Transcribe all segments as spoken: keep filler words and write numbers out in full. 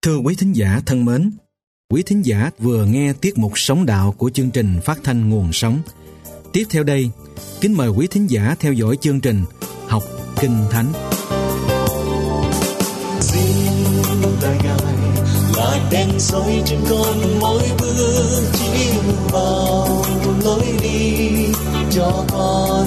Thưa quý thính giả thân mến, quý thính giả vừa nghe tiết mục Sống Đạo của chương trình phát thanh Nguồn Sống. Tiếp theo đây, kính mời quý thính giả theo dõi chương trình Học Kinh Thánh. Xin lời Ngài là đèn soi trên con mỗi bước chiếu vào lối đi cho con.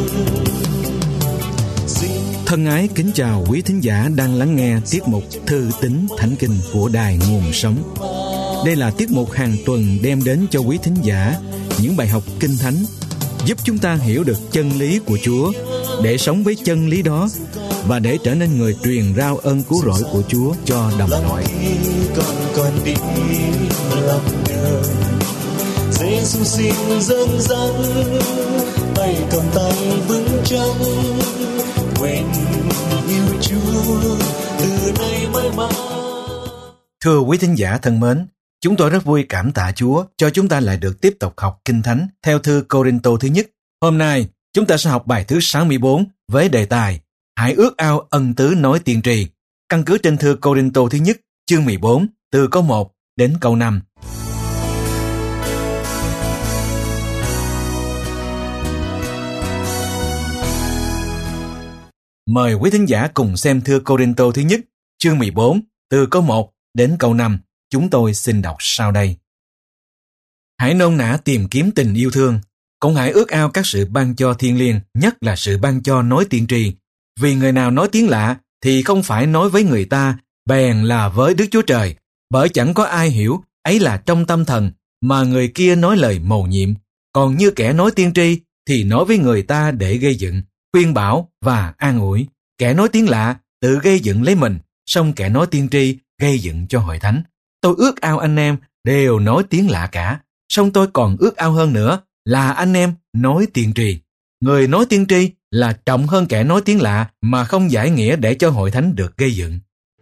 Thân ái kính chào quý thính giả đang lắng nghe tiết mục Thư tín Thánh Kinh của Đài Nguồn Sống. Đây là tiết mục hàng tuần đem đến cho quý thính giả những bài học Kinh Thánh, giúp chúng ta hiểu được chân lý của Chúa, để sống với chân lý đó và để trở nên người truyền rao ơn cứu rỗi của Chúa cho đồng loại. Con còn đi lòng đường, Giê-xu xin dẫn dắt, tay cầm tay vững chắc, nguyện yêu Chúa từ nay mãi mãi. Thưa quý thính giả thân mến, chúng tôi rất vui cảm tạ Chúa cho chúng ta lại được tiếp tục học Kinh Thánh theo thư Cô-rinh-tô thứ nhất. Hôm nay, chúng ta sẽ học bài thứ sáu mươi bốn với đề tài Hãy ước ao ân tứ nói tiên tri, căn cứ trên thư Cô-rinh-tô thứ nhất, chương mười bốn, từ câu một đến câu năm. Mời quý thính giả cùng xem thư Cô-rinh-tô thứ nhất, chương mười bốn, từ câu một đến câu năm. Chúng tôi xin đọc sau đây. Hãy nôn nã tìm kiếm tình yêu thương, cũng hãy ước ao các sự ban cho thiêng liêng, nhất là sự ban cho nói tiên tri. Vì người nào nói tiếng lạ thì không phải nói với người ta, bèn là với Đức Chúa Trời, bởi chẳng có ai hiểu, ấy là trong tâm thần, mà người kia nói lời mầu nhiệm. Còn như kẻ nói tiên tri thì nói với người ta để gây dựng, khuyên bảo và an ủi. Kẻ nói tiếng lạ tự gây dựng lấy mình, song kẻ nói tiên tri gây dựng cho hội thánh. Tôi ước ao anh em đều nói tiếng lạ cả, song tôi còn ước ao hơn nữa là anh em nói tiên tri. Người nói tiên tri là trọng hơn kẻ nói tiếng lạ mà không giải nghĩa để cho hội thánh được gây dựng.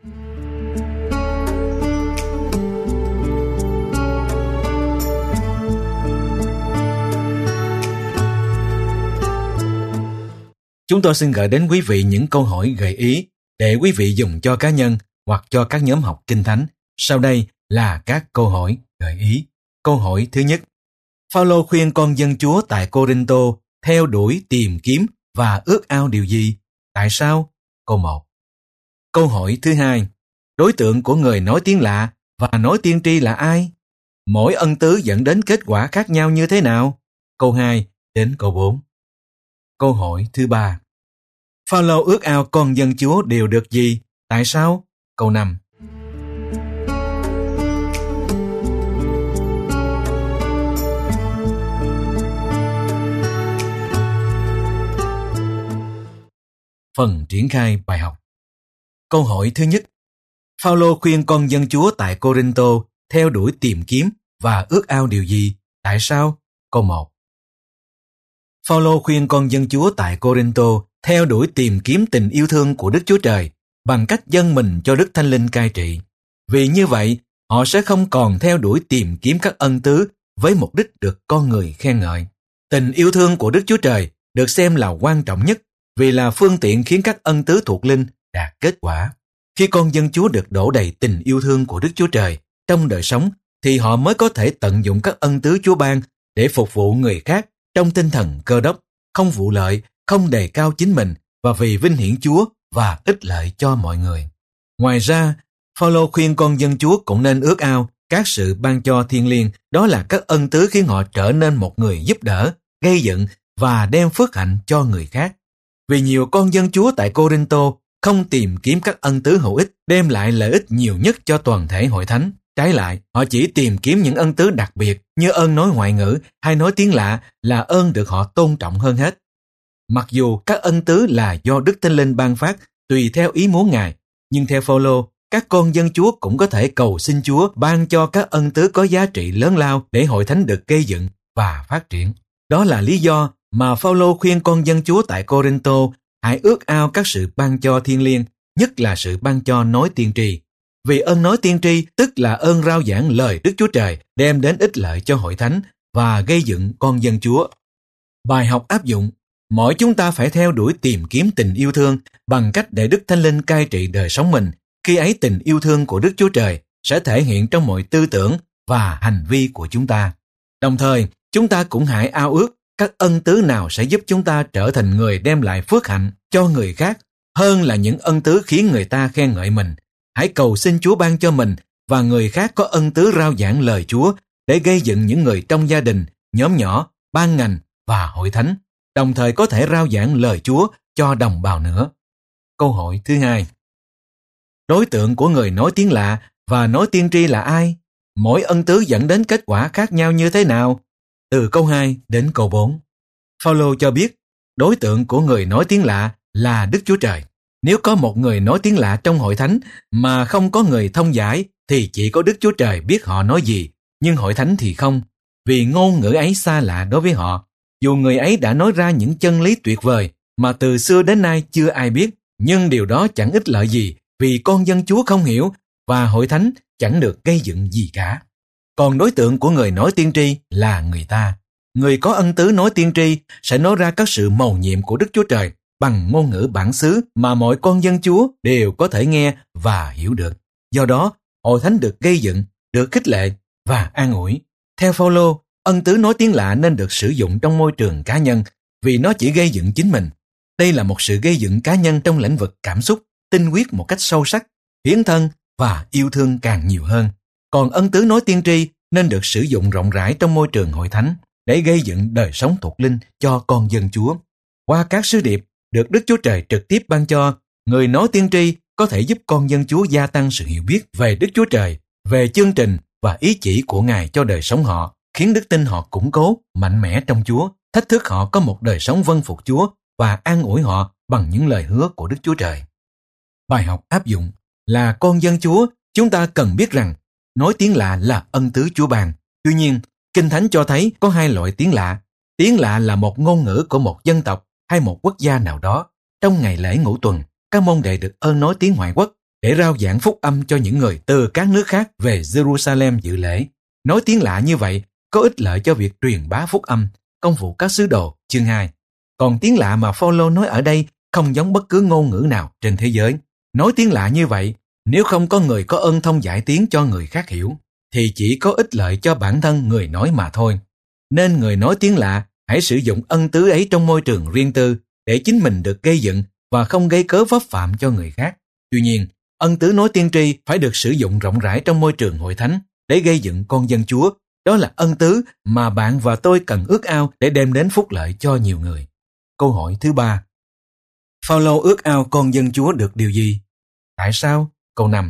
Chúng tôi xin gửi đến quý vị những câu hỏi gợi ý để quý vị dùng cho cá nhân hoặc cho các nhóm học Kinh Thánh. Sau đây là các câu hỏi gợi ý. Câu hỏi thứ nhất. Phao-lô khuyên con dân Chúa tại Cô-rinh-tô theo đuổi, tìm kiếm và ước ao điều gì? Tại sao? Câu một. Câu hỏi thứ hai. Đối tượng của người nói tiếng lạ và nói tiên tri là ai? Mỗi ân tứ dẫn đến kết quả khác nhau như thế nào? Câu hai đến câu bốn. Câu hỏi thứ ba. Phao-lô ước ao con dân Chúa đều được gì? Tại sao? Câu năm. Phần triển khai bài học. Câu hỏi thứ nhất. Phao-lô khuyên con dân Chúa tại Cô-rinh-tô theo đuổi, tìm kiếm và ước ao điều gì? Tại sao? Câu một. Phao-lô khuyên con dân Chúa tại Cô-rinh-tô theo đuổi, tìm kiếm tình yêu thương của Đức Chúa Trời bằng cách dâng mình cho Đức Thánh Linh cai trị. Vì như vậy, họ sẽ không còn theo đuổi tìm kiếm các ân tứ với mục đích được con người khen ngợi. Tình yêu thương của Đức Chúa Trời được xem là quan trọng nhất vì là phương tiện khiến các ân tứ thuộc linh đạt kết quả. Khi con dân Chúa được đổ đầy tình yêu thương của Đức Chúa Trời trong đời sống thì họ mới có thể tận dụng các ân tứ Chúa ban để phục vụ người khác trong tinh thần Cơ Đốc, không vụ lợi, không đề cao chính mình và vì vinh hiển Chúa và ích lợi cho mọi người. Ngoài ra, Phao-lô khuyên con dân Chúa cũng nên ước ao các sự ban cho thiêng liêng, đó là các ân tứ khiến họ trở nên một người giúp đỡ, gây dựng và đem phước hạnh cho người khác. Vì nhiều con dân Chúa tại Cô-rinh-tô không tìm kiếm các ân tứ hữu ích đem lại lợi ích nhiều nhất cho toàn thể hội thánh. Trái lại, họ chỉ tìm kiếm những ân tứ đặc biệt như ơn nói ngoại ngữ hay nói tiếng lạ là ơn được họ tôn trọng hơn hết. Mặc dù các ân tứ là do Đức Thánh Linh ban phát tùy theo ý muốn Ngài, nhưng theo Phao-lô, các con dân Chúa cũng có thể cầu xin Chúa ban cho các ân tứ có giá trị lớn lao để hội thánh được gây dựng và phát triển. Đó là lý do mà Phao-lô khuyên con dân Chúa tại Cô-rinh-tô hãy ước ao các sự ban cho thiêng liêng, nhất là sự ban cho nói tiên tri. Vì ơn nói tiên tri tức là ơn rao giảng lời Đức Chúa Trời đem đến ích lợi cho hội thánh và gây dựng con dân Chúa. Bài học áp dụng. Mỗi chúng ta phải theo đuổi tìm kiếm tình yêu thương bằng cách để Đức Thánh Linh cai trị đời sống mình, Khi ấy tình yêu thương của Đức Chúa Trời sẽ thể hiện trong mọi tư tưởng và hành vi của chúng ta. Đồng thời, chúng ta cũng hãy ao ước các ân tứ nào sẽ giúp chúng ta trở thành người đem lại phước hạnh cho người khác hơn là những ân tứ khiến người ta khen ngợi mình. Hãy cầu xin Chúa ban cho mình và người khác có ân tứ rao giảng lời Chúa để gây dựng những người trong gia đình, nhóm nhỏ, ban ngành và hội thánh, đồng thời có thể rao giảng lời Chúa cho đồng bào nữa. Câu hỏi thứ hai. Đối tượng của người nói tiếng lạ và nói tiên tri là ai? Mỗi ân tứ dẫn đến kết quả khác nhau như thế nào? Từ câu hai đến câu bốn. Phao-lô cho biết đối tượng của người nói tiếng lạ là Đức Chúa Trời. Nếu có một người nói tiếng lạ trong hội thánh mà không có người thông giải thì chỉ có Đức Chúa Trời biết họ nói gì, nhưng hội thánh thì không, vì ngôn ngữ ấy xa lạ đối với họ. Dù người ấy đã nói ra những chân lý tuyệt vời mà từ xưa đến nay chưa ai biết, nhưng điều đó chẳng ích lợi gì vì con dân Chúa không hiểu và hội thánh chẳng được gây dựng gì cả. Còn đối tượng của người nói tiên tri là người ta. Người có ân tứ nói tiên tri sẽ nói ra các sự mầu nhiệm của Đức Chúa Trời bằng ngôn ngữ bản xứ mà mọi con dân Chúa đều có thể nghe và hiểu được. Do đó, hội thánh được gây dựng, được khích lệ và an ủi. Theo Phao-lô, ân tứ nói tiếng lạ nên được sử dụng trong môi trường cá nhân vì nó chỉ gây dựng chính mình. Đây là một sự gây dựng cá nhân trong lĩnh vực cảm xúc, tinh huyết một cách sâu sắc, hiến thân và yêu thương càng nhiều hơn. Còn ân tứ nói tiên tri nên được sử dụng rộng rãi trong môi trường hội thánh để gây dựng đời sống thuộc linh cho con dân Chúa. Qua các sứ điệp được Đức Chúa Trời trực tiếp ban cho, người nói tiên tri có thể giúp con dân Chúa gia tăng sự hiểu biết về Đức Chúa Trời, về chương trình và ý chỉ của Ngài cho đời sống họ, khiến đức tin họ củng cố, mạnh mẽ trong Chúa, thách thức họ có một đời sống vâng phục Chúa và an ủi họ bằng những lời hứa của Đức Chúa Trời. Bài học áp dụng là con dân Chúa, chúng ta cần biết rằng nói tiếng lạ là ân tứ Chúa ban. Tuy nhiên, Kinh Thánh cho thấy có hai loại tiếng lạ. Tiếng lạ là một ngôn ngữ của một dân tộc hay một quốc gia nào đó. Trong ngày lễ ngũ tuần, các môn đệ được ơn nói tiếng ngoại quốc để rao giảng phúc âm cho những người từ các nước khác về Jerusalem dự lễ. Nói tiếng lạ như vậy có ích lợi cho việc truyền bá phúc âm, công vụ các sứ đồ, chương hai. Còn tiếng lạ mà Phao-lô nói ở đây không giống bất cứ ngôn ngữ nào trên thế giới. Nói tiếng lạ như vậy, nếu không có người có ơn thông giải tiếng cho người khác hiểu, thì chỉ có ích lợi cho bản thân người nói mà thôi. Nên người nói tiếng lạ hãy sử dụng ân tứ ấy trong môi trường riêng tư để chính mình được gây dựng và không gây cớ vấp phạm cho người khác. Tuy nhiên, ân tứ nói tiên tri phải được sử dụng rộng rãi trong môi trường hội thánh để gây dựng con dân Chúa. Đó là ân tứ mà bạn và tôi cần ước ao để đem đến phúc lợi cho nhiều người. Câu hỏi thứ ba. Phao-lô ước ao con dân Chúa được điều gì? Tại sao? Câu năm.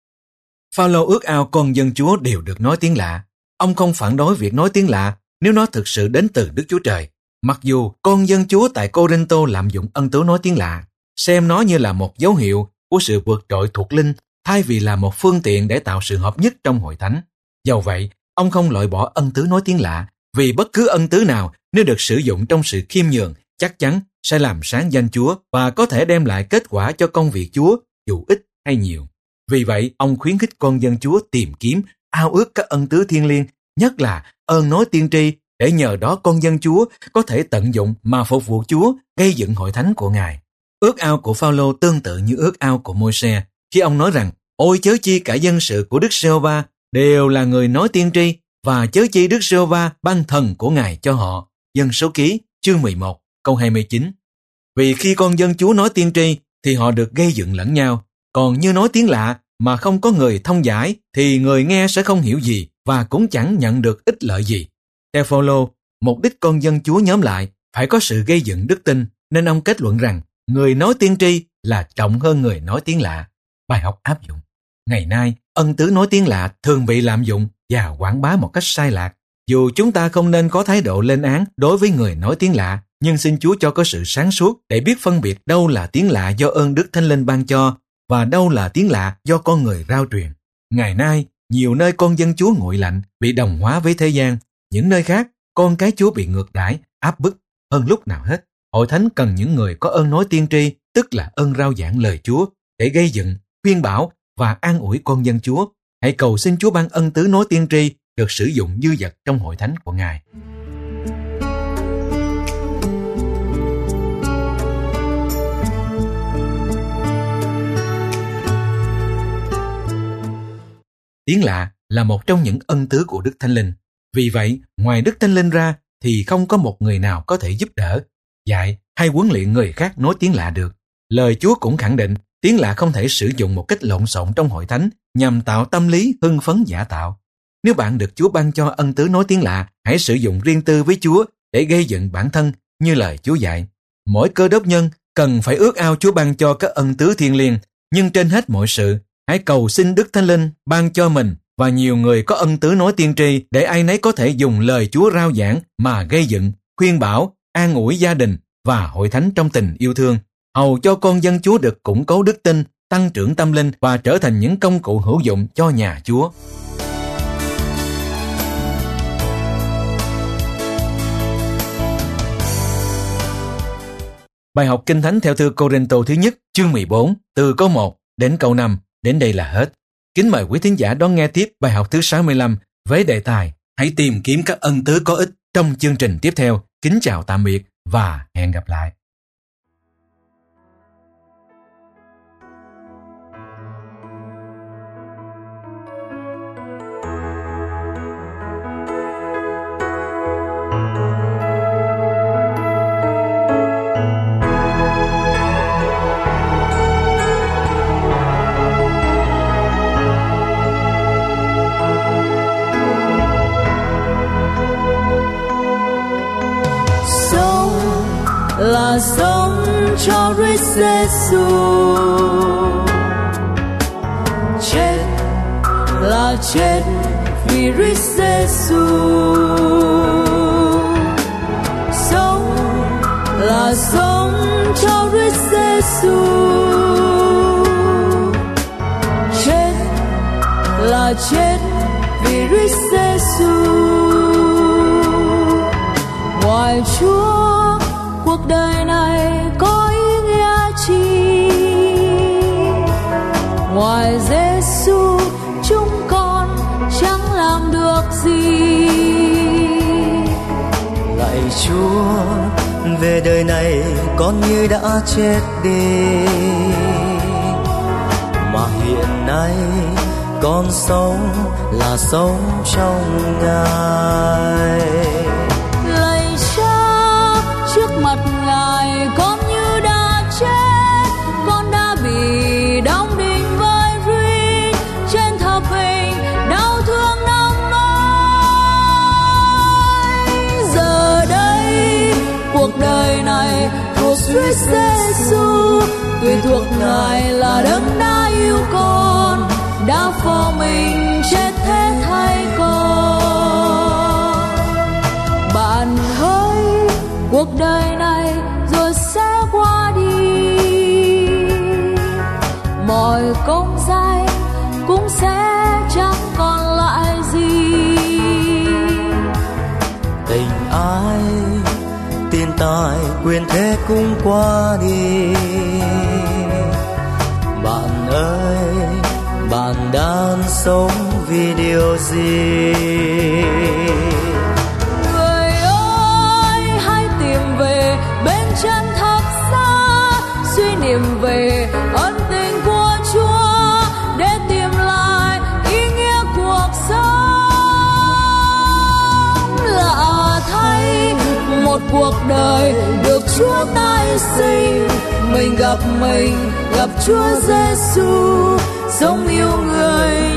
Phao-lô ước ao con dân Chúa đều được nói tiếng lạ. Ông không phản đối việc nói tiếng lạ nếu nó thực sự đến từ Đức Chúa Trời. Mặc dù con dân Chúa tại Cô-rinh-tô lạm dụng ân tứ nói tiếng lạ, xem nó như là một dấu hiệu của sự vượt trội thuộc linh thay vì là một phương tiện để tạo sự hợp nhất trong hội thánh. Dầu vậy, ông không loại bỏ ân tứ nói tiếng lạ vì bất cứ ân tứ nào nếu được sử dụng trong sự khiêm nhường chắc chắn sẽ làm sáng danh Chúa và có thể đem lại kết quả cho công việc Chúa dù ít hay nhiều. Vì vậy, ông khuyến khích con dân Chúa tìm kiếm, ao ước các ân tứ thiêng liêng, nhất là ơn nói tiên tri, để nhờ đó con dân Chúa có thể tận dụng mà phục vụ Chúa, gây dựng hội thánh của Ngài. Ước ao của Phao-lô tương tự như ước ao của Môi-se khi ông nói rằng: ôi chớ chi cả dân sự của Đức Giê-hô-va đều là người nói tiên tri, và chớ chi Đức Giê-hô-va ban thần của Ngài cho họ. Dân số ký chương mười một câu hai mươi chín. Vì khi con dân Chúa nói tiên tri thì họ được gây dựng lẫn nhau, còn như nói tiếng lạ mà không có người thông giải thì người nghe sẽ không hiểu gì và cũng chẳng nhận được ích lợi gì. Theo Phao-lô, mục đích con dân Chúa nhóm lại phải có sự gây dựng đức tin, nên ông kết luận rằng người nói tiên tri là trọng hơn người nói tiếng lạ. Bài học áp dụng. Ngày nay, ân tứ nói tiếng lạ thường bị lạm dụng và quảng bá một cách sai lạc. Dù chúng ta không nên có thái độ lên án đối với người nói tiếng lạ, nhưng xin Chúa cho có sự sáng suốt để biết phân biệt đâu là tiếng lạ do ơn Đức Thánh Linh ban cho và đâu là tiếng lạ do con người rao truyền. Ngày nay, nhiều nơi con dân Chúa nguội lạnh, bị đồng hóa với thế gian. Những nơi khác, con cái Chúa bị ngược đãi, áp bức hơn lúc nào hết. Hội thánh cần những người có ơn nói tiên tri, tức là ơn rao giảng lời Chúa, để gây dựng, khuyên bảo và an ủi con dân Chúa. Hãy cầu xin Chúa ban ân tứ nói tiên tri được sử dụng dư dật trong hội thánh của Ngài. Tiếng lạ là một trong những ân tứ của Đức Thánh Linh. Vì vậy, ngoài Đức Thánh Linh ra thì không có một người nào có thể giúp đỡ, dạy hay huấn luyện người khác nói tiếng lạ được. Lời Chúa cũng khẳng định tiếng lạ không thể sử dụng một cách lộn xộn trong hội thánh nhằm tạo tâm lý hưng phấn giả tạo. Nếu bạn được Chúa ban cho ân tứ nói tiếng lạ, hãy sử dụng riêng tư với Chúa để gây dựng bản thân như lời Chúa dạy. Mỗi cơ đốc nhân cần phải ước ao Chúa ban cho các ân tứ thiêng liêng, nhưng trên hết mọi sự, hãy cầu xin Đức Thánh Linh ban cho mình và nhiều người có ân tứ nói tiên tri để ai nấy có thể dùng lời Chúa rao giảng mà gây dựng, khuyên bảo, an ủi gia đình và hội thánh trong tình yêu thương, hầu cho con dân Chúa được củng cố đức tin, tăng trưởng tâm linh và trở thành những công cụ hữu dụng cho nhà Chúa. Bài học Kinh Thánh theo thư Cô-rinh-tô thứ nhất, chương mười bốn, từ câu một đến câu năm, đến đây là hết. Kính mời quý thính giả đón nghe tiếp bài học thứ sáu mươi lăm với đề tài Hãy tìm kiếm các ân tứ có ích trong chương trình tiếp theo. Kính chào tạm biệt và hẹn gặp lại. Là sống cho Christ Giêsu, chết là chết vì Christ Giêsu, sống là sống cho Christ Giêsu, chết là chết vì Christ Giêsu. Ngoài Chúa cuộc đời này có ý nghĩa chi? Ngoài Giêsu chúng con chẳng làm được gì. Lạy Chúa, về đời này con như đã chết đi, mà hiện nay con sống là sống trong Ngài. Trước mặt Ngài con như đã chết, con đã bị đóng đinh với Christ trên thập hình đau thương năm ấy. Giờ đây cuộc đời này thuộc Christ Giêsu, tùy thuộc Ngài là đấng đã yêu con, đã phó mình chết thế thay con. Bạn hỡi, cuộc đời này rồi sẽ qua đi, mọi công danh cũng sẽ chẳng còn lại gì. Tình ai, tiền tài, quyền thế cũng qua đi. Bạn ơi, bạn đang sống vì điều gì? Chân thật xa suy niệm về ân tình của Chúa để tìm lại ý nghĩa cuộc sống. Lạ thay, một cuộc đời được Chúa tái sinh, mình gặp mình gặp Chúa Giêsu, sống yêu người